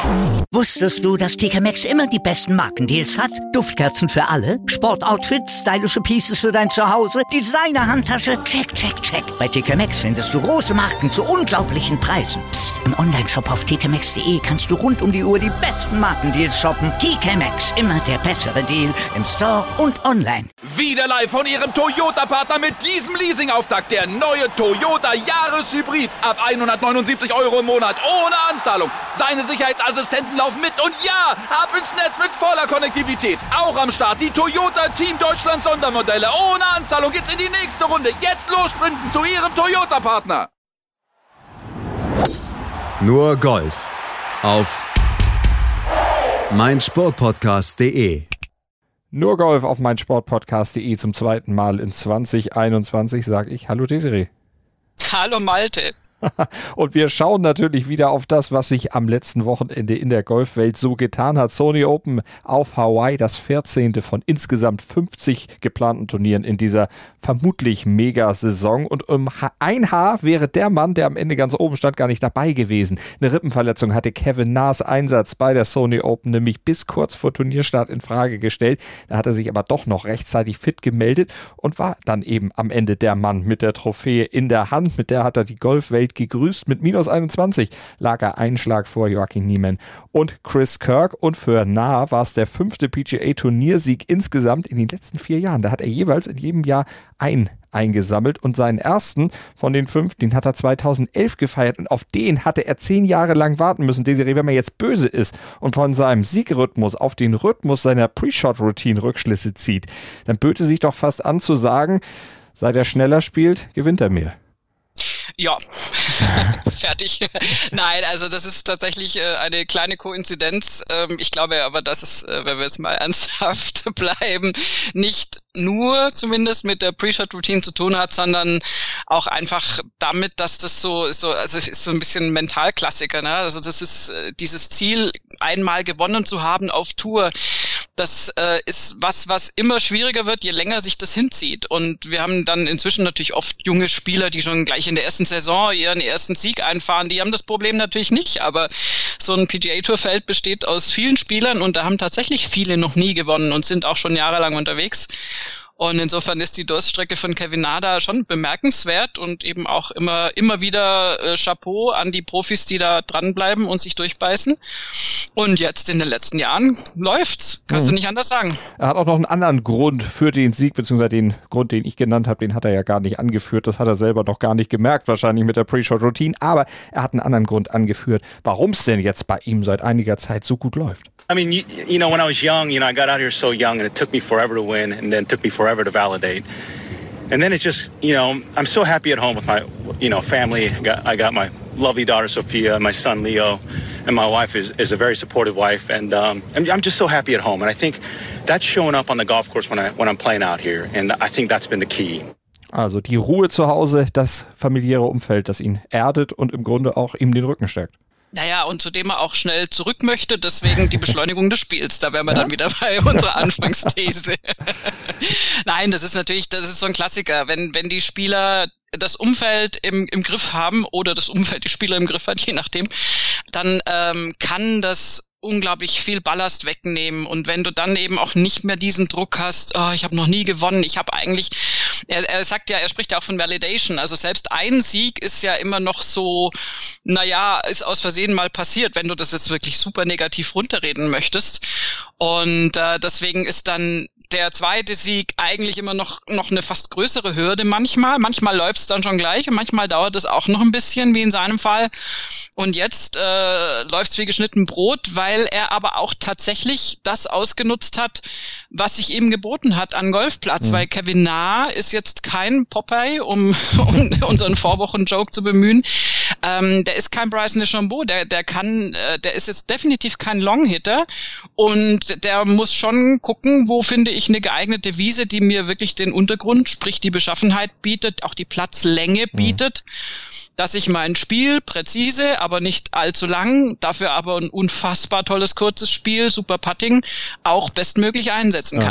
Wusstest du, dass TK Maxx immer die besten Markendeals hat? Duftkerzen für alle, Sportoutfits, stylische Pieces für dein Zuhause, Designer-Handtasche, check, check, check. Bei TK Maxx findest du große Marken zu unglaublichen Preisen. Psst. Im Onlineshop auf tkmaxx.de kannst du rund um die Uhr die besten Markendeals shoppen. TK Maxx, immer der bessere Deal im Store und online. Wieder live von Ihrem Toyota-Partner mit diesem Leasing-Auftakt. Der neue Toyota Jahreshybrid. Ab 179 € im Monat. Ohne Anzahlung. Seine Sicherheitsassistenten laufen mit. Und ja, ab ins Netz mit voller Konnektivität. Auch am Start die Toyota Team Deutschland Sondermodelle. Ohne Anzahlung geht's in die nächste Runde. Jetzt los sprinten zu Ihrem Toyota-Partner. Nur Golf auf meinsportpodcast.de. Nur Golf auf meinsportpodcast.de zum zweiten Mal in 2021 sage ich Hallo Desiree. Hallo Malte. Und wir schauen natürlich wieder auf das, was sich am letzten Wochenende in der Golfwelt so getan hat. Sony Open auf Hawaii, das 14. von insgesamt 50 geplanten Turnieren in dieser vermutlich Mega-Saison. Und um ein Haar wäre der Mann, der am Ende ganz oben stand, gar nicht dabei gewesen. Eine Rippenverletzung hatte Kevin Na's Einsatz bei der Sony Open nämlich bis kurz vor Turnierstart in Frage gestellt. Da hat er sich aber doch noch rechtzeitig fit gemeldet und war dann eben am Ende der Mann mit der Trophäe in der Hand. Mit der hat er die Golfwelt gegrüßt. Mit minus 21 lag er einen Schlag vor Joaquin Niemann und Chris Kirk. Und für Na war es der 5. PGA-Turniersieg insgesamt in den letzten 4 Jahren. Da hat er jeweils in jedem Jahr eingesammelt und seinen ersten von den 5, den hat er 2011 gefeiert und auf den hatte er 10 Jahre lang warten müssen. Desiree, wenn man jetzt böse ist und von seinem Siegrhythmus auf den Rhythmus seiner Pre-Shot-Routine Rückschlüsse zieht, dann böte sich doch fast an zu sagen, seit er schneller spielt, gewinnt er mehr. Ja, fertig. Nein, also das ist tatsächlich eine kleine Koinzidenz. Ich glaube aber, dass es, wenn wir jetzt mal ernsthaft bleiben, nicht nur zumindest mit der Pre-Shot-Routine zu tun hat, sondern auch einfach damit, dass das also ist so ein bisschen Mentalklassiker, ne? Also das ist dieses Ziel, einmal gewonnen zu haben auf Tour. Das ist was immer schwieriger wird, je länger sich das hinzieht. Und wir haben dann inzwischen natürlich oft junge Spieler, die schon gleich in der ersten Saison ihren ersten Sieg einfahren. Die haben das Problem natürlich nicht, aber so ein PGA-Tour-Feld besteht aus vielen Spielern und da haben tatsächlich viele noch nie gewonnen und sind auch schon jahrelang unterwegs. Und insofern ist die Durststrecke von Kevin Na da schon bemerkenswert und eben auch immer wieder Chapeau an die Profis, die da dranbleiben und sich durchbeißen. Und jetzt in den letzten Jahren läuft's. Kannst du nicht anders sagen. Er hat auch noch einen anderen Grund für den Sieg, beziehungsweise den Grund, den ich genannt habe, den hat er ja gar nicht angeführt. Das hat er selber noch gar nicht gemerkt, wahrscheinlich mit der Pre-Shot-Routine. Aber er hat einen anderen Grund angeführt, warum es denn jetzt bei ihm seit einiger Zeit so gut läuft. I mean, you know, when I was young, I got out here so young and it took me forever to win and then took me forever to validate. And then it's just, I'm so happy at home with my, family. I got my lovely daughter, Sophia, and my son, Leo, and my wife is a very supportive wife. And I'm just so happy at home. And I think that's showing up on the golf course when I'm playing out here. And I think that's been the key. Also die Ruhe zu Hause, das familiäre Umfeld, das ihn erdet und im Grunde auch ihm den Rücken stärkt. Naja, und zudem er auch schnell zurück möchte, deswegen die Beschleunigung des Spiels. Da wären wir dann wieder bei unserer Anfangsthese. Nein, das ist so ein Klassiker. Wenn die Spieler das Umfeld im Griff haben oder das Umfeld die Spieler im Griff hat, je nachdem, dann kann das unglaublich viel Ballast wegnehmen. Und wenn du dann eben auch nicht mehr diesen Druck hast, ich habe noch nie gewonnen, ich habe eigentlich, er sagt ja, er spricht ja auch von Validation, also selbst ein Sieg ist ja immer noch so, ist aus Versehen mal passiert, wenn du das jetzt wirklich super negativ runterreden möchtest. Und deswegen ist dann der zweite Sieg eigentlich immer noch eine fast größere Hürde manchmal. Manchmal läuft's dann schon gleich und manchmal dauert es auch noch ein bisschen, wie in seinem Fall. Und jetzt läuft's wie geschnitten Brot, weil er aber auch tatsächlich das ausgenutzt hat, was sich ihm geboten hat an Golfplatz. Weil Kevin Na ist jetzt kein Popeye, um unseren Vorwochen-Joke zu bemühen. Der ist kein Bryson DeChambeau, der ist jetzt definitiv kein Longhitter und der muss schon gucken, wo finde ich eine geeignete Wiese, die mir wirklich den Untergrund, sprich die Beschaffenheit bietet, auch die Platzlänge bietet, dass ich mein Spiel präzise, aber nicht allzu lang, dafür aber ein unfassbar tolles kurzes Spiel, super Putting, auch bestmöglich einsetzen kann.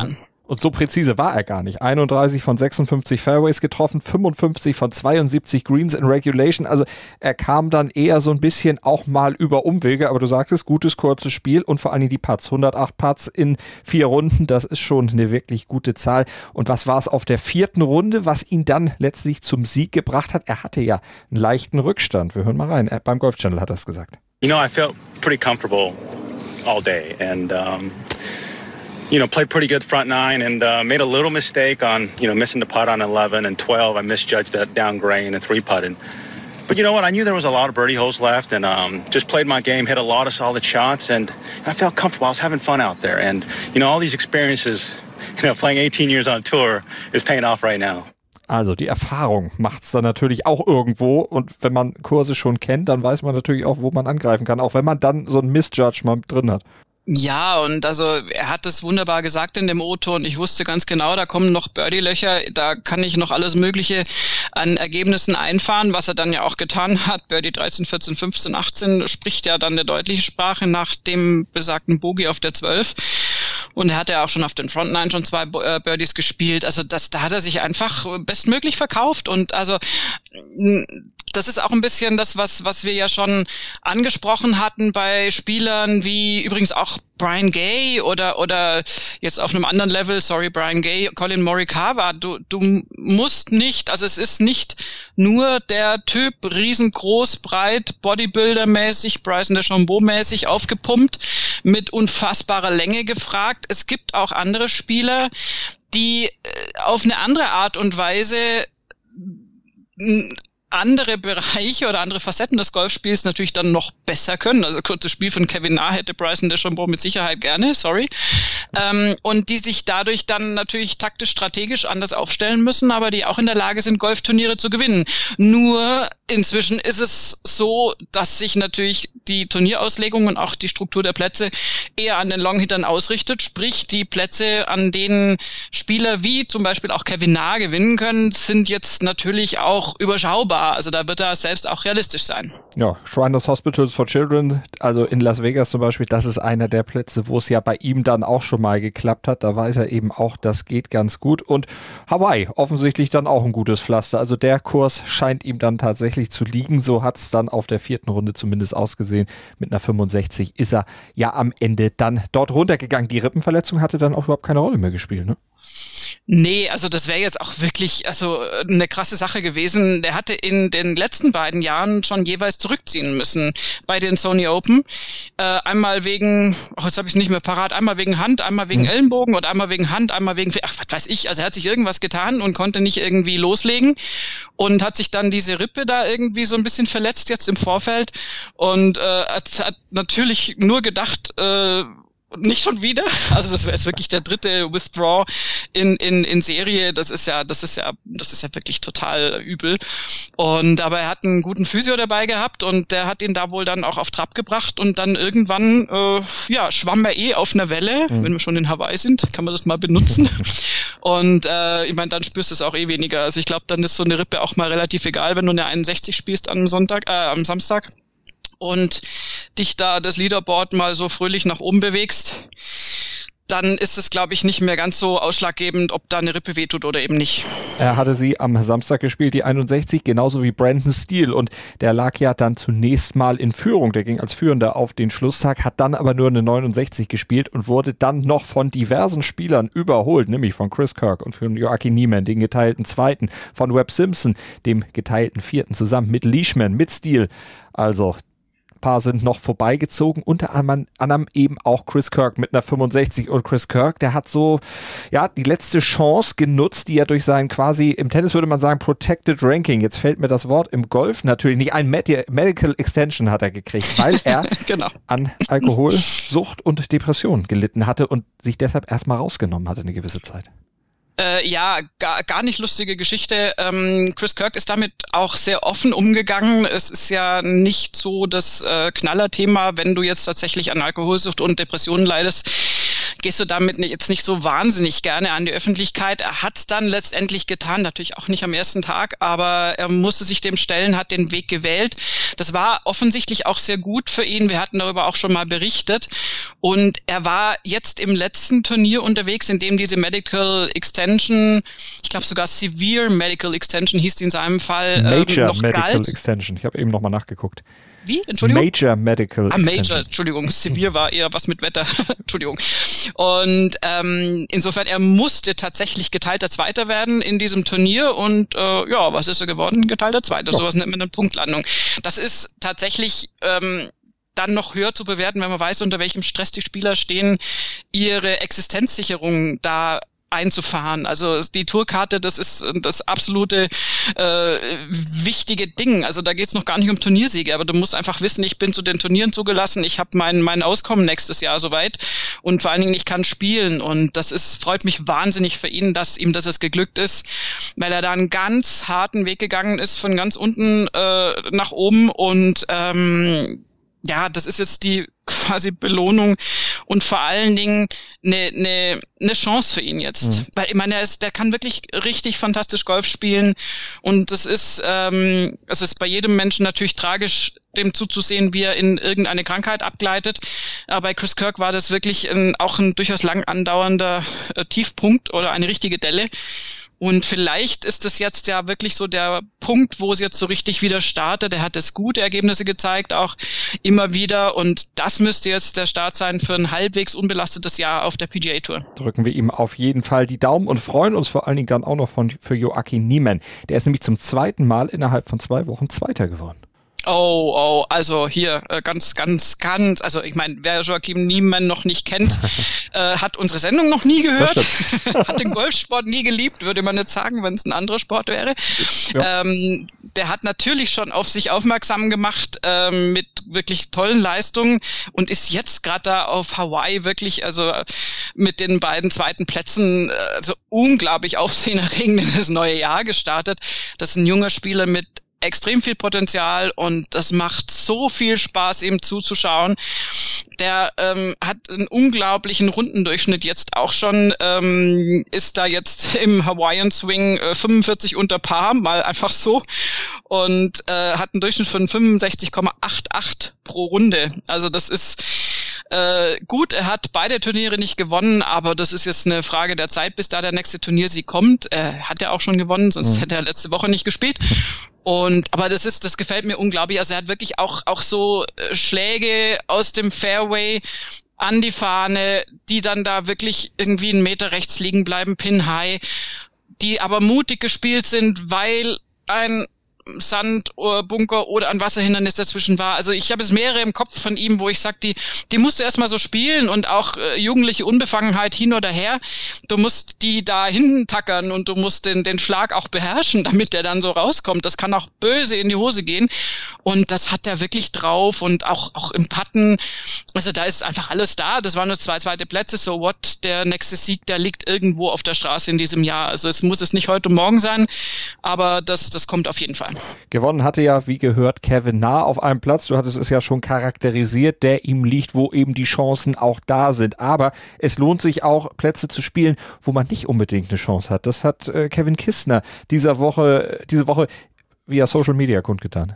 Und so präzise war er gar nicht. 31 von 56 Fairways getroffen, 55 von 72 Greens in Regulation. Also er kam dann eher so ein bisschen auch mal über Umwege. Aber du sagtest, gutes, kurzes Spiel und vor allen Dingen die Putts. 108 Putts in 4 Runden, das ist schon eine wirklich gute Zahl. Und was war es auf der 4. Runde, was ihn dann letztlich zum Sieg gebracht hat? Er hatte ja einen leichten Rückstand. Wir hören mal rein. Beim Golf Channel hat er es gesagt. You know, I felt pretty comfortable all day and played pretty good front 9 and made a little mistake on, missing the putt on 11 and 12. I misjudged that down grain and 3-putted. But you know what? I knew there was a lot of birdie holes left and just played my game, hit a lot of solid shots, and I felt comfortable. I was having fun out there. And, all these experiences, playing 18 years on tour is paying off right now. Also die Erfahrung macht's dann natürlich auch irgendwo und wenn man Kurse schon kennt, dann weiß man natürlich auch, wo man angreifen kann, auch wenn man dann so ein Misjudgment drin hat. Ja, und also er hat es wunderbar gesagt in dem O-Ton. Ich wusste ganz genau, da kommen noch Birdie-Löcher, da kann ich noch alles Mögliche an Ergebnissen einfahren, was er dann ja auch getan hat. Birdie 13, 14, 15, 18 spricht ja dann eine deutliche Sprache nach dem besagten Bogey auf der 12. Und er hat ja auch schon auf den Front 9 schon 2 Birdies gespielt. Also da hat er sich einfach bestmöglich verkauft. Und also das ist auch ein bisschen das, was wir ja schon angesprochen hatten bei Spielern wie übrigens auch Brian Gay oder jetzt auf einem anderen Level, Brian Gay, Colin Morikawa. Du musst nicht, also es ist nicht nur der Typ riesengroß, breit, Bodybuilder-mäßig, Bryson DeChambeau-mäßig aufgepumpt, mit unfassbarer Länge gefragt. Es gibt auch andere Spieler, die auf eine andere Art und Weise andere Bereiche oder andere Facetten des Golfspiels natürlich dann noch besser können. Also kurzes Spiel von Kevin Na hätte Bryson DeChambeau mit Sicherheit gerne, und die sich dadurch dann natürlich taktisch-strategisch anders aufstellen müssen, aber die auch in der Lage sind, Golfturniere zu gewinnen. Nur inzwischen ist es so, dass sich natürlich die Turnierauslegung und auch die Struktur der Plätze eher an den Longhittern ausrichtet. Sprich, die Plätze, an denen Spieler wie zum Beispiel auch Kevin Na gewinnen können, sind jetzt natürlich auch überschaubar. Also da wird er selbst auch realistisch sein. Ja, Shriners Hospitals for Children, also in Las Vegas zum Beispiel, das ist einer der Plätze, wo es ja bei ihm dann auch schon mal geklappt hat. Da weiß er eben auch, das geht ganz gut. Und Hawaii, offensichtlich dann auch ein gutes Pflaster. Also der Kurs scheint ihm dann tatsächlich zu liegen. So hat es dann auf der 4. Runde zumindest ausgesehen. Mit einer 65 ist er ja am Ende dann dort runtergegangen. Die Rippenverletzung hatte dann auch überhaupt keine Rolle mehr gespielt, ne? Nee, also das wäre jetzt auch wirklich eine krasse Sache gewesen. Der hatte in den letzten beiden Jahren schon jeweils zurückziehen müssen bei den Sony Open. Einmal wegen, jetzt habe ich es nicht mehr parat, einmal wegen Hand, einmal wegen Ellenbogen und einmal wegen Hand, einmal wegen, was weiß ich. Also er hat sich irgendwas getan und konnte nicht irgendwie loslegen und hat sich dann diese Rippe da irgendwie so ein bisschen verletzt jetzt im Vorfeld und hat natürlich nur gedacht, nicht schon wieder. Also das wäre jetzt wirklich der 3. Withdraw in Serie. Das ist ja wirklich total übel. Aber er hat einen guten Physio dabei gehabt und der hat ihn da wohl dann auch auf Trab gebracht und dann irgendwann schwamm er auf einer Welle. Wenn wir schon in Hawaii sind, kann man das mal benutzen. Und ich meine, dann spürst du es auch weniger. Also ich glaube, dann ist so eine Rippe auch mal relativ egal, wenn du eine 61 spielst am Samstag. Und dich da das Leaderboard mal so fröhlich nach oben bewegst, dann ist es, glaube ich, nicht mehr ganz so ausschlaggebend, ob da eine Rippe wehtut oder eben nicht. Er hatte sie am Samstag gespielt, die 61, genauso wie Brandon Steele. Und der lag ja dann zunächst mal in Führung. Der ging als Führender auf den Schlusstag, hat dann aber nur eine 69 gespielt und wurde dann noch von diversen Spielern überholt, nämlich von Chris Kirk und von Joaquin Niemann, den geteilten 2., von Webb Simpson, dem geteilten 4., zusammen mit Leishman, mit Steele. Also Paar sind noch vorbeigezogen, unter anderem eben auch Chris Kirk mit einer 65 und Chris Kirk, der hat so, die letzte Chance genutzt, die er durch seinen quasi, im Tennis würde man sagen, Protected Ranking, jetzt fällt mir das Wort, im Golf natürlich nicht, ein Medical Extension hat er gekriegt, weil er genau. an Alkoholsucht und Depression gelitten hatte und sich deshalb erstmal rausgenommen hatte eine gewisse Zeit. Gar nicht lustige Geschichte. Chris Kirk ist damit auch sehr offen umgegangen. Es ist ja nicht so das Knallerthema, wenn du jetzt tatsächlich an Alkoholsucht und Depressionen leidest. gehst du damit jetzt nicht so wahnsinnig gerne an die Öffentlichkeit. Er hat es dann letztendlich getan, natürlich auch nicht am ersten Tag, aber er musste sich dem stellen, hat den Weg gewählt. Das war offensichtlich auch sehr gut für ihn. Wir hatten darüber auch schon mal berichtet. Und er war jetzt im letzten Turnier unterwegs, in dem diese Medical Extension, ich glaube sogar Severe Medical Extension hieß die in seinem Fall, Major noch Medical galt. Extension. Ich habe eben nochmal nachgeguckt. Wie? Entschuldigung? Major Medical Extension. Major, Entschuldigung. Severe war eher was mit Wetter. Entschuldigung. Und insofern, er musste tatsächlich geteilter Zweiter werden in diesem Turnier. Und was ist er geworden? Geteilter Zweiter. Sowas nennt man eine Punktlandung. Das ist tatsächlich dann noch höher zu bewerten, wenn man weiß, unter welchem Stress die Spieler stehen, ihre Existenzsicherung da einzufahren. Also die Tourkarte, das ist das absolute wichtige Ding. Also da geht's noch gar nicht um Turniersiege, aber du musst einfach wissen, ich bin zu den Turnieren zugelassen, ich habe mein Auskommen nächstes Jahr soweit und vor allen Dingen ich kann spielen und freut mich wahnsinnig für ihn, dass es geglückt ist, weil er da einen ganz harten Weg gegangen ist, von ganz unten nach oben und das ist jetzt die quasi Belohnung und vor allen Dingen eine Chance für ihn jetzt. Mhm. Weil ich meine, der kann wirklich richtig fantastisch Golf spielen und das ist, es ist bei jedem Menschen natürlich tragisch, dem zuzusehen, wie er in irgendeine Krankheit abgleitet. Aber bei Chris Kirk war das wirklich auch ein durchaus lang andauernder Tiefpunkt oder eine richtige Delle. Und vielleicht ist es jetzt ja wirklich so der Punkt, wo es jetzt so richtig wieder startet. Er hat jetzt gute Ergebnisse gezeigt, auch immer wieder. Und das müsste jetzt der Start sein für ein halbwegs unbelastetes Jahr auf der PGA Tour. Drücken wir ihm auf jeden Fall die Daumen und freuen uns vor allen Dingen dann auch noch für Joaquin Niemann. Der ist nämlich zum zweiten Mal innerhalb von 2 Wochen Zweiter geworden. Also hier ganz, also ich meine, wer Joaquin Niemann noch nicht kennt, hat unsere Sendung noch nie gehört, hat den Golfsport nie geliebt, würde man jetzt sagen, wenn es ein anderer Sport wäre. Ja. Der hat natürlich schon auf sich aufmerksam gemacht mit wirklich tollen Leistungen und ist jetzt gerade da auf Hawaii wirklich, also mit den beiden zweiten Plätzen, also unglaublich aufsehenerregend in das neue Jahr gestartet. Das ist ein junger Spieler mit extrem viel Potenzial und das macht so viel Spaß, ihm zuzuschauen. Der hat einen unglaublichen Rundendurchschnitt jetzt auch schon, ist da jetzt im Hawaiian Swing 45 unter Par, mal einfach so und hat einen Durchschnitt von 65,88 pro Runde. Also das ist gut, er hat beide Turniere nicht gewonnen, aber das ist jetzt eine Frage der Zeit, bis da der nächste Turniersieg kommt. Hat er auch schon gewonnen, sonst hätte er letzte Woche nicht gespielt. Aber das gefällt mir unglaublich. Also er hat wirklich auch so Schläge aus dem Fairway an die Fahne, die dann da wirklich irgendwie 1 Meter rechts liegen bleiben, Pin High, die aber mutig gespielt sind, weil ein Sandbunker oder ein Wasserhindernis dazwischen war. Also ich habe es mehrere im Kopf von ihm, wo ich sage, die musst du erstmal so spielen und auch jugendliche Unbefangenheit hin oder her. Du musst die da hinten tackern und du musst den Schlag auch beherrschen, damit der dann so rauskommt. Das kann auch böse in die Hose gehen und das hat er wirklich drauf und auch im Putten. Also da ist einfach alles da. Das waren nur 2 zweite Plätze. So what? Der nächste Sieg, der liegt irgendwo auf der Straße in diesem Jahr. Also es muss nicht heute und morgen sein, aber das kommt auf jeden Fall. Gewonnen hatte ja, wie gehört, Kevin Na auf einem Platz. Du hattest es ja schon charakterisiert, der ihm liegt, wo eben die Chancen auch da sind. Aber es lohnt sich auch, Plätze zu spielen, wo man nicht unbedingt eine Chance hat. Das hat Kevin Kisner diese Woche via Social Media kundgetan.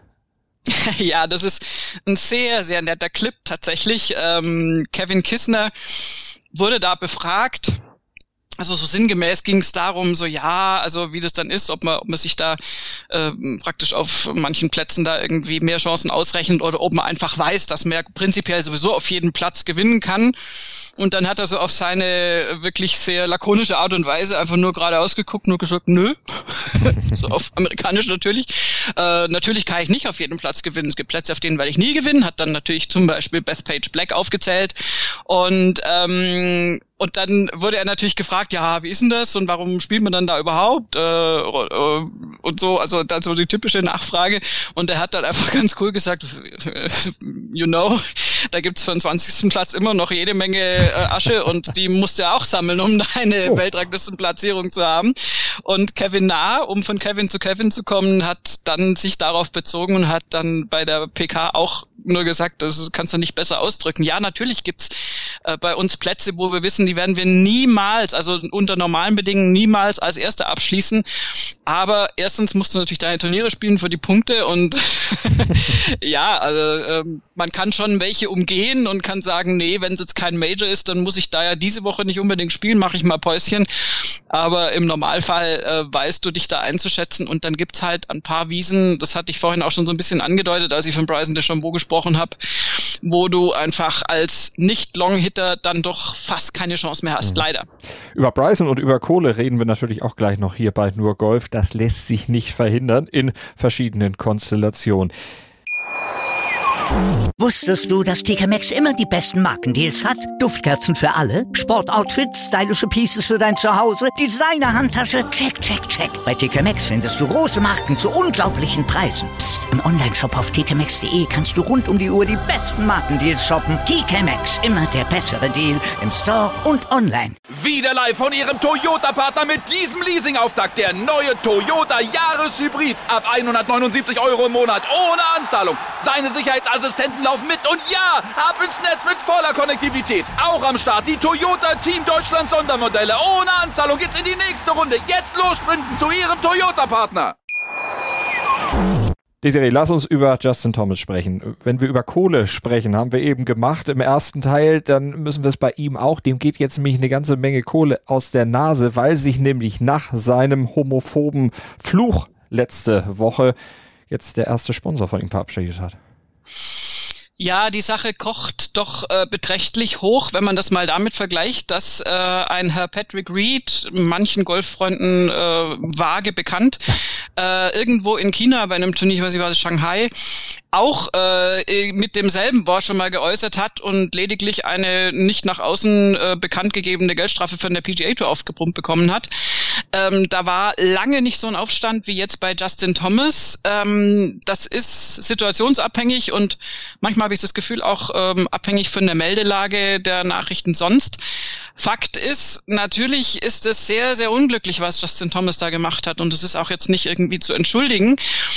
Ja, das ist ein sehr, sehr netter Clip tatsächlich. Kevin Kisner wurde da befragt. Also so sinngemäß ging es darum, so also wie das dann ist, ob man sich da praktisch auf manchen Plätzen da irgendwie mehr Chancen ausrechnet oder ob man einfach weiß, dass man ja prinzipiell sowieso auf jeden Platz gewinnen kann. Und dann hat er so auf seine wirklich sehr lakonische Art und Weise einfach nur geradeaus geguckt, nur gesagt, nö. So auf amerikanisch natürlich. Natürlich kann ich nicht auf jedem Platz gewinnen. Es gibt Plätze, auf denen werde ich nie gewinnen. Hat dann natürlich zum Beispiel Bethpage Black aufgezählt. Und dann wurde er natürlich gefragt, ja, wie ist denn das und warum spielt man dann da überhaupt? Und so, also dann so die typische Nachfrage. Und er hat dann einfach ganz cool gesagt, you know, Da gibt's für den 20. Platz immer noch jede Menge Asche und die musst du ja auch sammeln, um deine Weltranglistenplatzierung zu haben. Und Kevin Na, um von Kevin zu kommen, hat dann sich darauf bezogen und hat dann bei der PK auch nur gesagt, das kannst du nicht besser ausdrücken. Ja, natürlich gibt's bei uns Plätze, wo wir wissen, die werden wir niemals, also unter normalen Bedingungen niemals als Erster abschließen. Aber erstens musst du natürlich deine Turniere spielen für die Punkte und ja, also man kann schon welche umgehen und kann sagen, nee, wenn es jetzt kein Major ist, dann muss ich da ja diese Woche nicht unbedingt spielen, mache ich mal Päuschen. Aber im Normalfall weißt du dich da einzuschätzen und dann gibt's halt ein paar Wiesen, das hatte ich vorhin auch schon so ein bisschen angedeutet, als ich von Bryson DeChambeau gesprochen habe, wo du einfach als Nicht-Long-Hitter dann doch fast keine Chance mehr hast, leider. Über Bryson und über Kohle reden wir natürlich auch gleich noch hier bei Nur Golf. Das lässt sich nicht verhindern in verschiedenen Konstellationen. Wusstest du, dass TK Maxx immer die besten Markendeals hat? Duftkerzen für alle, Sportoutfits, stylische Pieces für dein Zuhause, Designer-Handtasche, check, check, check. Bei TK Maxx findest du große Marken zu unglaublichen Preisen. Psst. Im Onlineshop auf tkmaxx.de kannst du rund um die Uhr die besten Markendeals shoppen. TK Maxx, immer der bessere Deal im Store und online. Wieder live von Ihrem Toyota-Partner mit diesem Leasing-Auftakt. Der neue Toyota Jahreshybrid. Ab 179 € im Monat ohne Anzahlung. Seine Sicherheitsassistenten laufen mit und ja, ab ins Netz mit voller Konnektivität. Auch am Start die Toyota Team Deutschland Sondermodelle. Ohne Anzahlung geht's in die nächste Runde. Jetzt los sprinten zu Ihrem Toyota-Partner. Desiree, lass uns über Justin Thomas sprechen. Wenn wir über Kohle sprechen, haben wir eben gemacht im ersten Teil, dann müssen wir es bei ihm auch. Dem geht jetzt nämlich eine ganze Menge Kohle aus der Nase, weil sich nämlich nach seinem homophoben Fluch letzte Woche jetzt der erste Sponsor von ihm verabschiedet hat. Ja, die Sache kocht doch beträchtlich hoch, wenn man das mal damit vergleicht, dass ein Herr Patrick Reed, manchen Golffreunden vage bekannt, irgendwo in China bei einem Turnier, ich weiß nicht, war das Shanghai, auch mit demselben Wort schon mal geäußert hat und lediglich eine nicht nach außen bekannt gegebene Geldstrafe von der PGA Tour aufgepumpt bekommen hat. Da war lange nicht so ein Aufstand wie jetzt bei Justin Thomas. Das ist situationsabhängig und manchmal habe ich das Gefühl auch abhängig von der Meldelage der Nachrichten sonst. Fakt ist, natürlich ist es sehr, sehr unglücklich, was Justin Thomas da gemacht hat und es ist auch jetzt nicht irgendwie zu entschuldigen.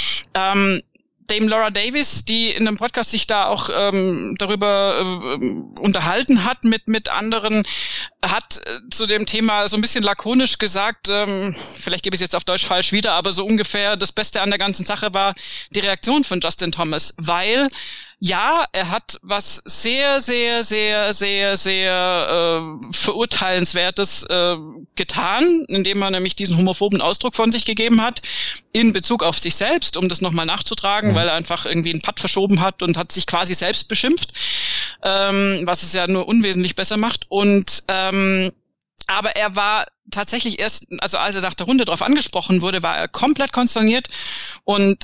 Dame Laura Davis, die in einem Podcast sich da auch darüber unterhalten hat mit anderen, hat zu dem Thema so ein bisschen lakonisch gesagt, vielleicht gebe ich es jetzt auf Deutsch falsch wieder, aber so ungefähr das Beste an der ganzen Sache war die Reaktion von Justin Thomas, weil ja, er hat was sehr, sehr, sehr, sehr, sehr Verurteilenswertes getan, indem er nämlich diesen homophoben Ausdruck von sich gegeben hat, in Bezug auf sich selbst, um das nochmal nachzutragen, weil er einfach irgendwie einen Putt verschoben hat und hat sich quasi selbst beschimpft, was es ja nur unwesentlich besser macht. Und aber er war tatsächlich erst, also als er nach der Runde darauf angesprochen wurde, war er komplett konsterniert und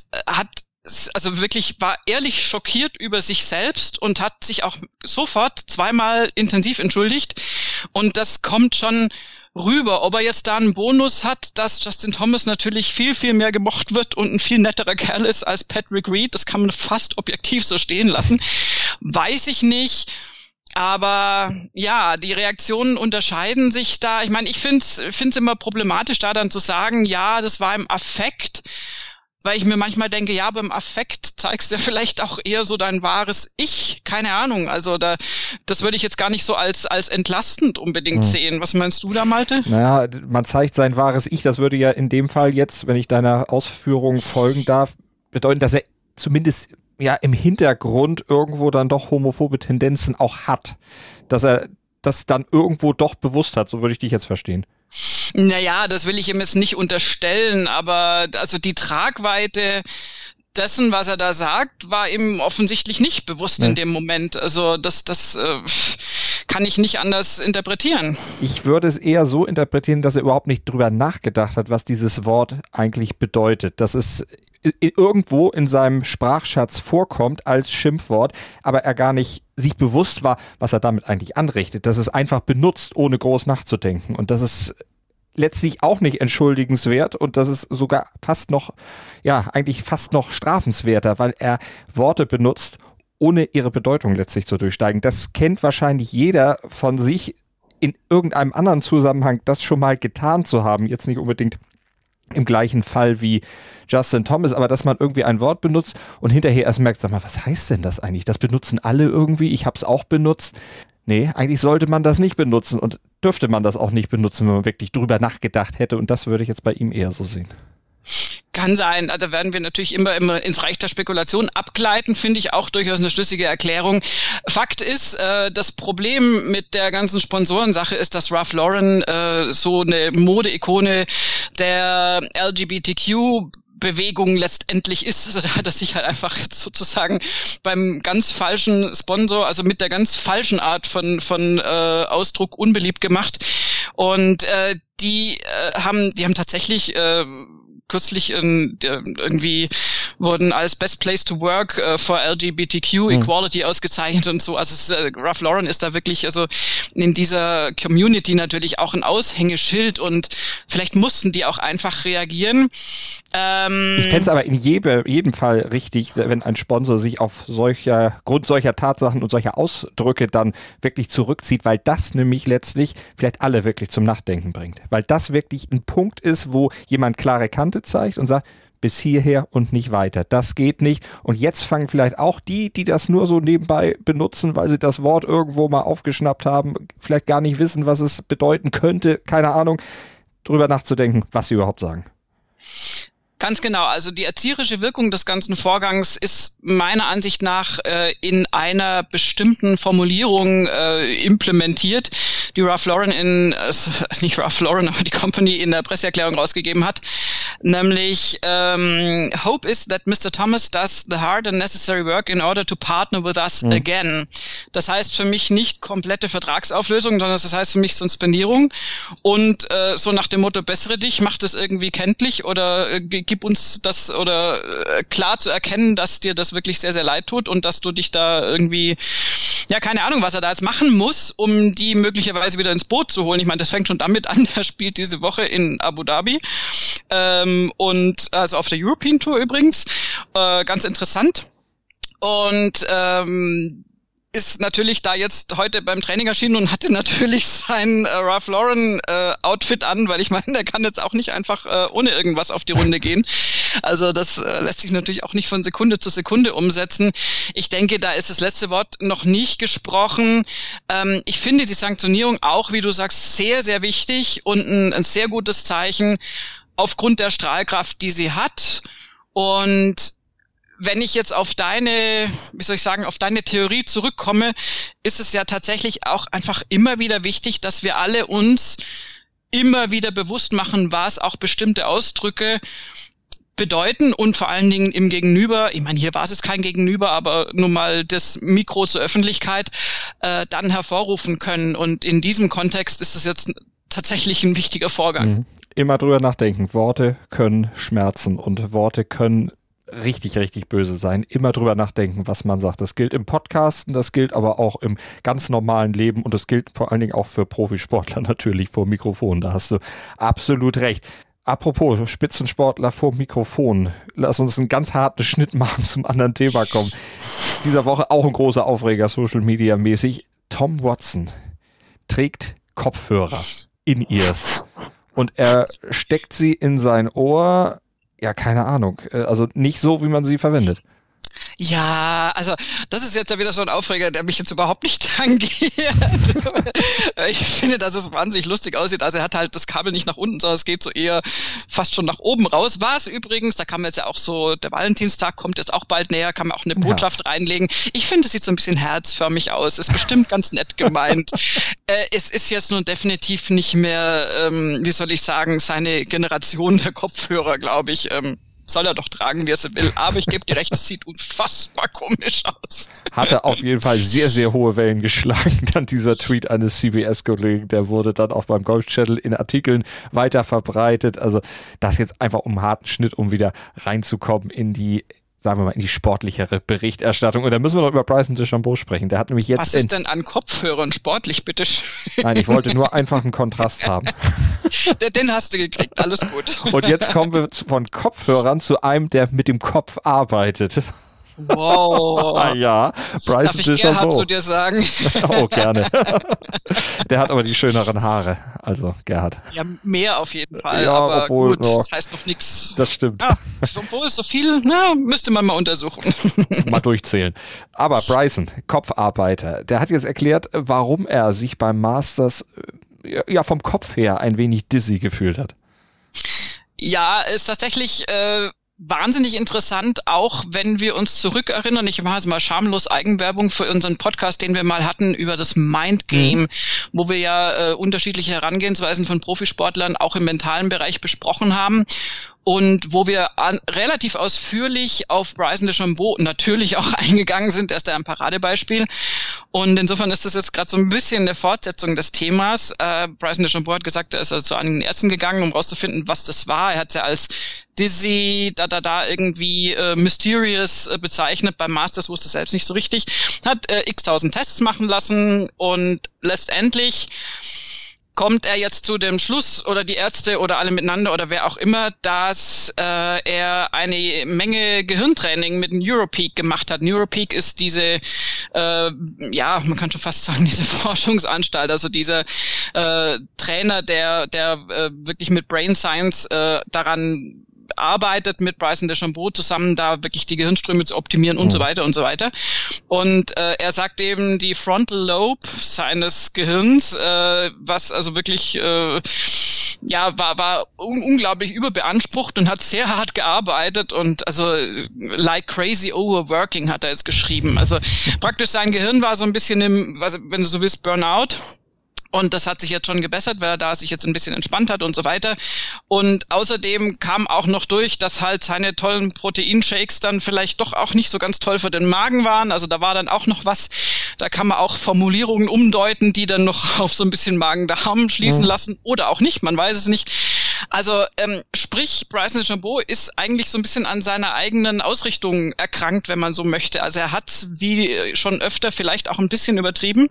war ehrlich schockiert über sich selbst und hat sich auch sofort zweimal intensiv entschuldigt. Und das kommt schon rüber. Ob er jetzt da einen Bonus hat, dass Justin Thomas natürlich viel, viel mehr gemocht wird und ein viel netterer Kerl ist als Patrick Reed, das kann man fast objektiv so stehen lassen, weiß ich nicht. Aber ja, die Reaktionen unterscheiden sich da. Ich meine, ich find's immer problematisch, da dann zu sagen, ja, das war im Affekt. Weil ich mir manchmal denke, ja, beim Affekt zeigst du ja vielleicht auch eher so dein wahres Ich. Keine Ahnung. Also das würde ich jetzt gar nicht so als entlastend unbedingt sehen. Was meinst du da, Malte? Naja, man zeigt sein wahres Ich. Das würde ja in dem Fall jetzt, wenn ich deiner Ausführung folgen darf, bedeuten, dass er zumindest ja im Hintergrund irgendwo dann doch homophobe Tendenzen auch hat. Dass er das dann irgendwo doch bewusst hat. So würde ich dich jetzt verstehen. Naja, das will ich ihm jetzt nicht unterstellen, aber also die Tragweite dessen, was er da sagt, war ihm offensichtlich nicht bewusst in dem Moment. Also das kann ich nicht anders interpretieren. Ich würde es eher so interpretieren, dass er überhaupt nicht drüber nachgedacht hat, was dieses Wort eigentlich bedeutet. Dass es irgendwo in seinem Sprachschatz vorkommt als Schimpfwort, aber er gar nicht sich bewusst war, was er damit eigentlich anrichtet. Dass es einfach benutzt, ohne groß nachzudenken. Und das ist letztlich auch nicht entschuldigenswert und das ist sogar fast noch strafenswerter, weil er Worte benutzt, ohne ihre Bedeutung letztlich zu durchsteigen. Das kennt wahrscheinlich jeder von sich in irgendeinem anderen Zusammenhang, das schon mal getan zu haben. Jetzt nicht unbedingt im gleichen Fall wie Justin Thomas, aber dass man irgendwie ein Wort benutzt und hinterher erst merkt, sag mal, was heißt denn das eigentlich? Das benutzen alle irgendwie, ich habe es auch benutzt. Nee, eigentlich sollte man das nicht benutzen und dürfte man das auch nicht benutzen, wenn man wirklich drüber nachgedacht hätte, und das würde ich jetzt bei ihm eher so sehen. Kann sein, da werden wir natürlich immer ins Reich der Spekulation abgleiten, finde ich auch durchaus eine schlüssige Erklärung. Fakt ist, das Problem mit der ganzen Sponsorensache ist, dass Ralph Lauren so eine Mode-Ikone der LGBTQ-Bewegung letztendlich ist. Also da hat er sich halt einfach sozusagen beim ganz falschen Sponsor, also mit der ganz falschen Art von Ausdruck unbeliebt gemacht. Und die haben tatsächlich kürzlich irgendwie wurden als Best Place to Work for LGBTQ Equality ausgezeichnet und so. Also Ralph Lauren ist da wirklich also in dieser Community natürlich auch ein Aushängeschild, und vielleicht mussten die auch einfach reagieren. Ich fände es aber in jedem Fall richtig, wenn ein Sponsor sich aufgrund solcher Tatsachen und solcher Ausdrücke dann wirklich zurückzieht, weil das nämlich letztlich vielleicht alle wirklich zum Nachdenken bringt. Weil das wirklich ein Punkt ist, wo jemand klare Kante zeigt und sagt, bis hierher und nicht weiter. Das geht nicht. Und jetzt fangen vielleicht auch die das nur so nebenbei benutzen, weil sie das Wort irgendwo mal aufgeschnappt haben, vielleicht gar nicht wissen, was es bedeuten könnte, keine Ahnung, drüber nachzudenken, was sie überhaupt sagen. Ganz genau. Also die erzieherische Wirkung des ganzen Vorgangs ist meiner Ansicht nach in einer bestimmten Formulierung implementiert, die Ralph Lauren nicht Ralph Lauren, aber die Company in der Presseerklärung rausgegeben hat. Nämlich, Hope is that Mr. Thomas does the hard and necessary work in order to partner with us again. Das heißt für mich nicht komplette Vertragsauflösung, sondern das heißt für mich Suspendierung. Und so nach dem Motto, bessere dich, mach das irgendwie kenntlich oder gib uns das oder klar zu erkennen, dass dir das wirklich sehr, sehr leid tut und dass du dich da irgendwie, ja, keine Ahnung, was er da jetzt machen muss, um die möglicherweise wieder ins Boot zu holen. Ich meine, das fängt schon damit an, der spielt diese Woche in Abu Dhabi und also auf der European Tour übrigens, ganz interessant. Und ist natürlich da jetzt heute beim Training erschienen und hatte natürlich sein Ralph Lauren Outfit an, weil ich meine, der kann jetzt auch nicht einfach ohne irgendwas auf die Runde gehen. Also das lässt sich natürlich auch nicht von Sekunde zu Sekunde umsetzen. Ich denke, da ist das letzte Wort noch nicht gesprochen. Ich finde die Sanktionierung auch, wie du sagst, sehr, sehr wichtig und ein sehr gutes Zeichen aufgrund der Strahlkraft, die sie hat. Und wenn ich jetzt auf deine Theorie zurückkomme, ist es ja tatsächlich auch einfach immer wieder wichtig, dass wir alle uns immer wieder bewusst machen, was auch bestimmte Ausdrücke bedeuten und vor allen Dingen im Gegenüber, ich meine, hier war es jetzt kein Gegenüber, aber nur mal das Mikro zur Öffentlichkeit dann hervorrufen können. Und in diesem Kontext ist es jetzt tatsächlich ein wichtiger Vorgang. Immer drüber nachdenken. Worte können schmerzen und Worte können richtig, richtig böse sein. Immer drüber nachdenken, was man sagt. Das gilt im Podcasten, das gilt aber auch im ganz normalen Leben und das gilt vor allen Dingen auch für Profisportler natürlich vor Mikrofon. Da hast du absolut recht. Apropos Spitzensportler vor Mikrofon. Lass uns einen ganz harten Schnitt machen, zum anderen Thema kommen. Dieser Woche auch ein großer Aufreger, Social Media mäßig. Tom Watson trägt Kopfhörer, In-Ears, und er steckt sie in sein Ohr. Ja, keine Ahnung. Also nicht so, wie man sie verwendet. Ja, also das ist jetzt ja wieder so ein Aufreger, der mich jetzt überhaupt nicht tangiert. Ich finde, dass es wahnsinnig lustig aussieht. Also er hat halt das Kabel nicht nach unten, sondern es geht so eher fast schon nach oben raus. War es übrigens, da kann man jetzt ja auch so, der Valentinstag kommt jetzt auch bald näher, kann man auch eine Botschaft reinlegen. Ich finde, es sieht so ein bisschen herzförmig aus. Ist bestimmt ganz nett gemeint. Es ist jetzt nun definitiv nicht mehr, wie soll ich sagen, seine Generation der Kopfhörer, glaube ich. Soll er doch tragen, wie er es will. Aber ich gebe dir recht, es sieht unfassbar komisch aus. Hatte auf jeden Fall sehr, sehr hohe Wellen geschlagen. Dann dieser Tweet eines CBS-Kollegen, der wurde dann auch beim Golf Channel in Artikeln weiter verbreitet. Also das jetzt einfach um einen harten Schnitt, um wieder reinzukommen in die, sagen wir mal, in die sportlichere Berichterstattung. Und da müssen wir noch über Bryson DeChambeau sprechen. Der hat nämlich jetzt... Was ist denn an Kopfhörern sportlich, bitte? Nein, ich wollte nur einfach einen Kontrast haben. Den hast du gekriegt, alles gut. Und jetzt kommen wir von Kopfhörern zu einem, der mit dem Kopf arbeitet. Wow. Ja, Bryson Darf ich Gerhard DeChambeau zu dir sagen? Oh, gerne. Der hat aber die schöneren Haare, also Gerhard. Ja, mehr auf jeden Fall, Ja, aber obwohl, gut, ja. das heißt noch nichts. Das stimmt. Ja, obwohl so viel, müsste man mal untersuchen. Mal durchzählen. Aber Bryson, Kopfarbeiter, der hat jetzt erklärt, warum er sich beim Masters ja vom Kopf her ein wenig dizzy gefühlt hat. Ja, ist tatsächlich wahnsinnig interessant, auch wenn wir uns zurückerinnern. Ich mache jetzt mal schamlos Eigenwerbung für unseren Podcast, den wir mal hatten über das Mind Game, wo wir ja unterschiedliche Herangehensweisen von Profisportlern auch im mentalen Bereich besprochen haben. Und wo wir relativ ausführlich auf Bryson DeChambeau natürlich auch eingegangen sind, er ist da ein Paradebeispiel. Und insofern ist das jetzt gerade so ein bisschen eine Fortsetzung des Themas. Bryson DeChambeau hat gesagt, er ist also zu einigen Ärzten gegangen, um rauszufinden, was das war. Er hat es ja als dizzy, irgendwie mysterious bezeichnet. Beim Masters wusste es selbst nicht so richtig. Hat x-tausend Tests machen lassen und letztendlich kommt er jetzt zu dem Schluss oder die Ärzte oder alle miteinander oder wer auch immer, dass er eine Menge Gehirntraining mit Neuropeak gemacht hat. Neuropeak ist diese, man kann schon fast sagen, diese Forschungsanstalt, also dieser Trainer, der wirklich mit Brain Science daran arbeitet, mit Bryson DeChambeau zusammen, da wirklich die Gehirnströme zu optimieren und so weiter und so weiter. Und er sagt eben, die Frontal Lobe seines Gehirns, was also wirklich war unglaublich überbeansprucht und hat sehr hart gearbeitet und also like crazy overworking hat er jetzt geschrieben. Also praktisch sein Gehirn war so ein bisschen wenn du so willst, Burnout. Und das hat sich jetzt schon gebessert, weil er da sich jetzt ein bisschen entspannt hat und so weiter. Und außerdem kam auch noch durch, dass halt seine tollen Proteinshakes dann vielleicht doch auch nicht so ganz toll für den Magen waren. Also da war dann auch noch was, da kann man auch Formulierungen umdeuten, die dann noch auf so ein bisschen Magen-Darm schließen lassen oder auch nicht, man weiß es nicht. Also sprich, Bryson DeChambeau ist eigentlich so ein bisschen an seiner eigenen Ausrichtung erkrankt, wenn man so möchte. Also er hat, wie schon öfter, vielleicht auch ein bisschen übertrieben.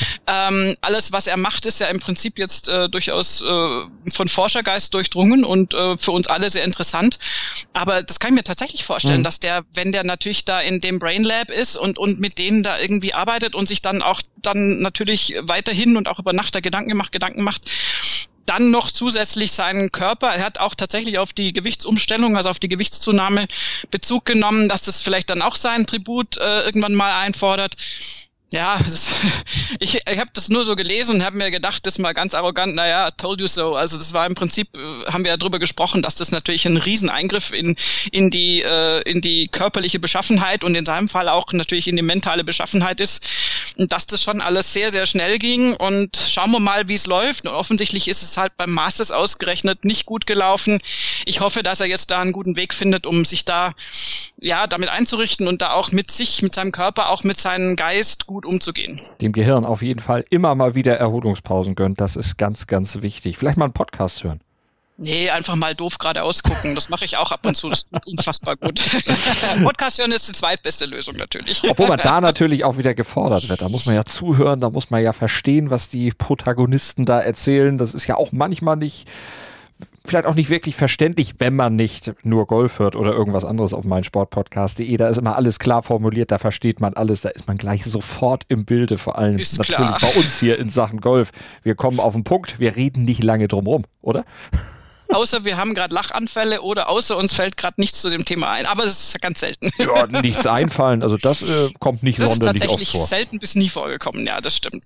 Alles, was er macht, ist ja im Prinzip jetzt durchaus von Forschergeist durchdrungen und für uns alle sehr interessant. Aber das kann ich mir tatsächlich vorstellen, dass wenn der natürlich da in dem Brain Lab ist und mit denen da irgendwie arbeitet und sich dann auch natürlich weiterhin und auch über Nacht da Gedanken macht, dann noch zusätzlich seinen Körper, er hat auch tatsächlich auf die Gewichtsumstellung, also auf die Gewichtszunahme Bezug genommen, dass das vielleicht dann auch sein Tribut irgendwann mal einfordert. Ja, ich habe das nur so gelesen und habe mir gedacht, das mal ganz arrogant, told you so. Also das war im Prinzip, haben wir ja drüber gesprochen, dass das natürlich ein Rieseneingriff in die körperliche Beschaffenheit und in seinem Fall auch natürlich in die mentale Beschaffenheit ist. Und dass das schon alles sehr, sehr schnell ging und schauen wir mal, wie es läuft. Und offensichtlich ist es halt beim Masters ausgerechnet nicht gut gelaufen. Ich hoffe, dass er jetzt da einen guten Weg findet, um sich da damit einzurichten und da auch mit sich, mit seinem Körper, auch mit seinem Geist gut umzugehen. Dem Gehirn auf jeden Fall immer mal wieder Erholungspausen gönnt. Das ist ganz, ganz wichtig. Vielleicht mal einen Podcast hören. Nee, einfach mal doof geradeaus gucken. Das mache ich auch ab und zu. Das tut unfassbar gut. Podcast hören ist die zweitbeste Lösung natürlich. Obwohl man da natürlich auch wieder gefordert wird. Da muss man ja zuhören, da muss man ja verstehen, was die Protagonisten da erzählen. Das ist ja auch manchmal vielleicht auch nicht wirklich verständlich, wenn man nicht nur Golf hört oder irgendwas anderes auf meinsportpodcast.de. Da ist immer alles klar formuliert, da versteht man alles, da ist man gleich sofort im Bilde, vor allem ist natürlich klar. Bei uns hier in Sachen Golf. Wir kommen auf den Punkt, wir reden nicht lange drum rum, oder? Außer wir haben gerade Lachanfälle oder außer uns fällt gerade nichts zu dem Thema ein. Aber es ist ganz selten. Ja, nichts einfallen. Also das kommt nicht sonderlich oft vor. Das ist tatsächlich selten bis nie vorgekommen. Ja, das stimmt.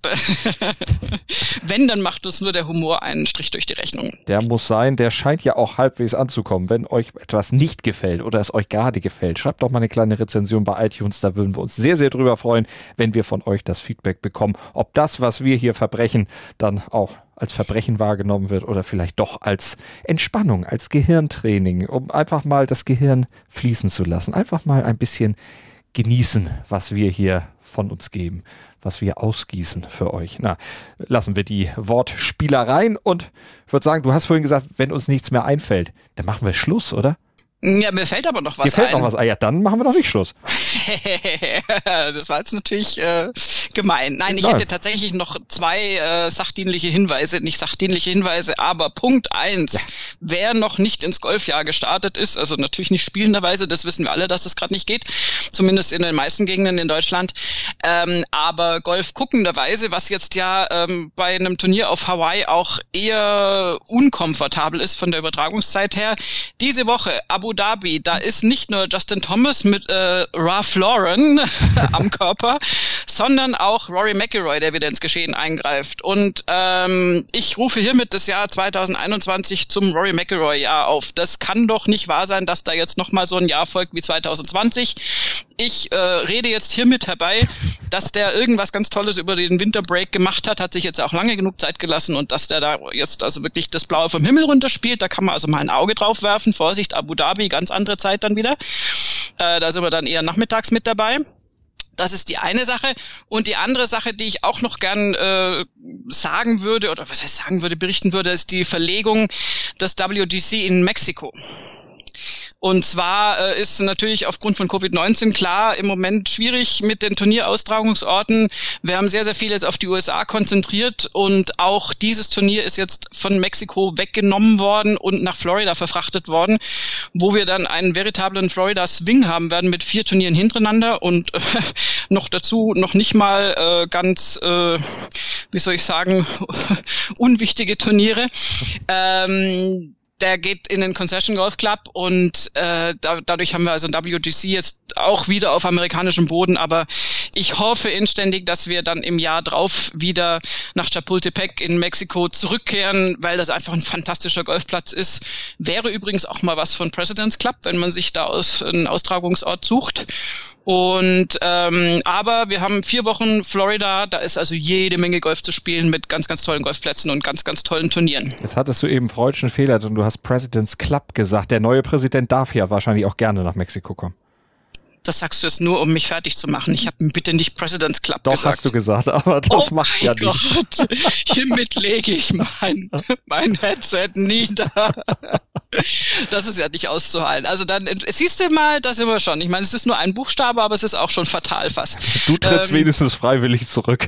Wenn, dann macht uns nur der Humor einen Strich durch die Rechnung. Der muss sein. Der scheint ja auch halbwegs anzukommen. Wenn euch etwas nicht gefällt oder es euch gerade gefällt, schreibt doch mal eine kleine Rezension bei iTunes. Da würden wir uns sehr, sehr drüber freuen, wenn wir von euch das Feedback bekommen. Ob das, was wir hier verbrechen, dann auch als Verbrechen wahrgenommen wird oder vielleicht doch als Entspannung, als Gehirntraining, um einfach mal das Gehirn fließen zu lassen. Einfach mal ein bisschen genießen, was wir hier von uns geben, was wir ausgießen für euch. Na, lassen wir die Wortspielereien und ich würde sagen, du hast vorhin gesagt, wenn uns nichts mehr einfällt, dann machen wir Schluss, oder? Ja, mir fällt aber noch was ein. Mir fällt noch was ein. Ja, dann machen wir doch nicht Schluss. Das war jetzt natürlich gemein. Nein, ich hätte tatsächlich noch 2 sachdienliche Hinweise. Nicht sachdienliche Hinweise, aber Punkt 1. Ja. Wer noch nicht ins Golfjahr gestartet ist, also natürlich nicht spielenderweise, das wissen wir alle, dass das gerade nicht geht. Zumindest in den meisten Gegenden in Deutschland. Aber Golf guckenderweise, was jetzt ja bei einem Turnier auf Hawaii auch eher unkomfortabel ist von der Übertragungszeit her. Diese Woche Abu Dhabi, da ist nicht nur Justin Thomas mit Ralph Lauren am Körper, sondern auch Rory McIlroy, der wieder ins Geschehen eingreift. Und ich rufe hiermit das Jahr 2021 zum Rory McIlroy-Jahr auf. Das kann doch nicht wahr sein, dass da jetzt nochmal so ein Jahr folgt wie 2020. Ich rede jetzt hiermit herbei, dass der irgendwas ganz Tolles über den Winterbreak gemacht hat sich jetzt auch lange genug Zeit gelassen und dass der da jetzt also wirklich das Blaue vom Himmel runterspielt. Da kann man also mal ein Auge drauf werfen. Vorsicht, Abu Dhabi, ganz andere Zeit dann wieder. Da sind wir dann eher nachmittags mit dabei. Das ist die eine Sache. Und die andere Sache, die ich auch noch gern sagen würde, oder was heißt sagen würde, berichten würde, ist die Verlegung des WGC in Mexiko. Und zwar ist natürlich aufgrund von Covid-19 klar im Moment schwierig mit den Turnieraustragungsorten. Wir haben sehr, sehr viel jetzt auf die USA konzentriert und auch dieses Turnier ist jetzt von Mexiko weggenommen worden und nach Florida verfrachtet worden, wo wir dann einen veritablen Florida-Swing haben werden mit 4 Turnieren hintereinander und noch dazu noch nicht mal ganz, wie soll ich sagen, unwichtige Turniere. Der geht in den Concession Golf Club und dadurch haben wir also ein WGC jetzt auch wieder auf amerikanischem Boden, aber ich hoffe inständig, dass wir dann im Jahr drauf wieder nach Chapultepec in Mexiko zurückkehren, weil das einfach ein fantastischer Golfplatz ist. Wäre übrigens auch mal was von President's Club, wenn man sich da einen Austragungsort sucht. Und aber wir haben 4 Wochen Florida, da ist also jede Menge Golf zu spielen mit ganz, ganz tollen Golfplätzen und ganz, ganz tollen Turnieren. Jetzt hattest du eben freudschen Fehler und du hast President's Club gesagt. Der neue Präsident darf ja wahrscheinlich auch gerne nach Mexiko kommen. Das sagst du jetzt nur, um mich fertig zu machen. Ich habe bitte nicht President's Club gesagt. Doch, hast du gesagt, aber das macht ja nichts. Gott. Hiermit lege ich mein Headset nieder. Das ist ja nicht auszuhalten. Also dann, siehst du mal, da sind wir schon. Ich meine, es ist nur ein Buchstabe, aber es ist auch schon fatal fast. Du trittst wenigstens freiwillig zurück.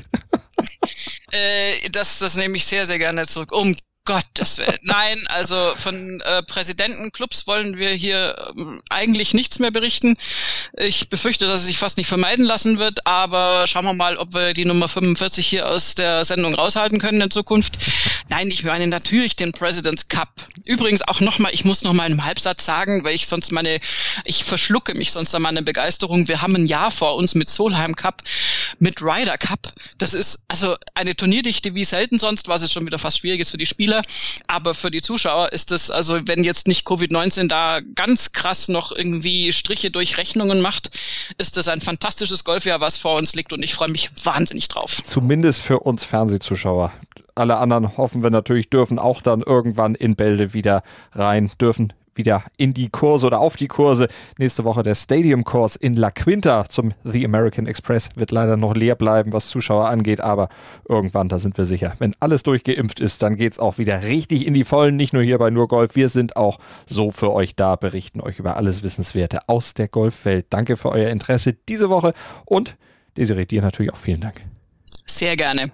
Das nehme ich sehr, sehr gerne zurück. Um Gottes Willen. Nein, also von Präsidentenclubs wollen wir hier eigentlich nichts mehr berichten. Ich befürchte, dass es sich fast nicht vermeiden lassen wird, aber schauen wir mal, ob wir die Nummer 45 hier aus der Sendung raushalten können in Zukunft. Nein, ich meine natürlich den President's Cup. Übrigens auch nochmal, ich muss nochmal in einem Halbsatz sagen, weil ich sonst ich verschlucke mich sonst an meine Begeisterung. Wir haben ein Jahr vor uns mit Solheim Cup, mit Ryder Cup. Das ist also eine Turnierdichte wie selten sonst, was es schon wieder fast schwierig ist für die Spieler. Aber für die Zuschauer ist es, also wenn jetzt nicht Covid-19 da ganz krass noch irgendwie Striche durch Rechnungen macht, ist das ein fantastisches Golfjahr, was vor uns liegt und ich freue mich wahnsinnig drauf. Zumindest für uns Fernsehzuschauer. Alle anderen hoffen wir natürlich, dürfen auch dann irgendwann in Bälde wieder rein, dürfen wieder in die Kurse oder auf die Kurse. Nächste Woche der Stadium-Kurs in La Quinta zum The American Express wird leider noch leer bleiben, was Zuschauer angeht, aber irgendwann, da sind wir sicher, wenn alles durchgeimpft ist, dann geht's auch wieder richtig in die Vollen, nicht nur hier bei Nur Golf, wir sind auch so für euch da, berichten euch über alles Wissenswerte aus der Golfwelt. Danke für euer Interesse diese Woche und Desiree, dir natürlich auch vielen Dank. Sehr gerne.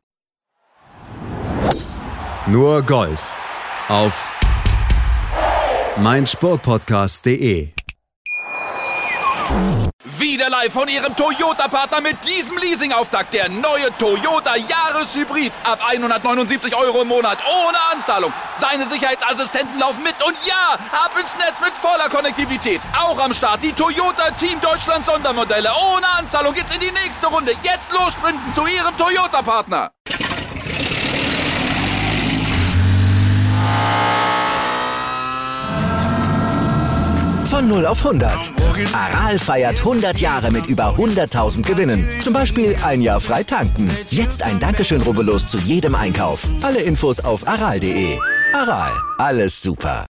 Nur Golf auf meinsportpodcast.de. Wieder live von Ihrem Toyota-Partner mit diesem Leasing-Auftakt. Der neue Toyota Jahreshybrid. Ab 179 € im Monat. Ohne Anzahlung. Seine Sicherheitsassistenten laufen mit. Und ja, ab ins Netz mit voller Konnektivität. Auch am Start die Toyota Team Deutschland Sondermodelle. Ohne Anzahlung geht's in die nächste Runde. Jetzt los sprinten zu Ihrem Toyota-Partner. Von 0 auf 100. Aral feiert 100 Jahre mit über 100.000 Gewinnen. Zum Beispiel ein Jahr frei tanken. Jetzt ein Dankeschön, rubbellos zu jedem Einkauf. Alle Infos auf aral.de. Aral, alles super.